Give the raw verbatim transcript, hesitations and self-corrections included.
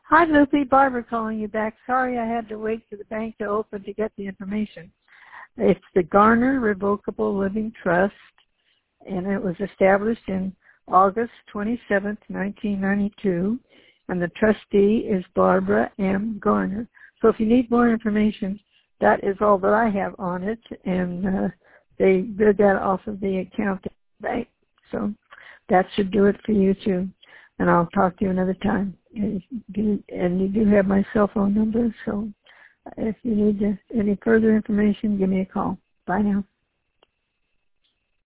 Hi, Loopy. Barbara calling you back. Sorry I had to wait for the bank to open to get the information. It's the Garner Revocable Living Trust, and it was established in August twenty-seventh, nineteen ninety-two, and the trustee is Barbara M. Garner. So if you need more information, that is all that I have on it, and uh, they did that off of the account at the bank. So that should do it for you, too. And I'll talk to you another time. And you do have my cell phone number, so if you need any further information, give me a call. Bye now.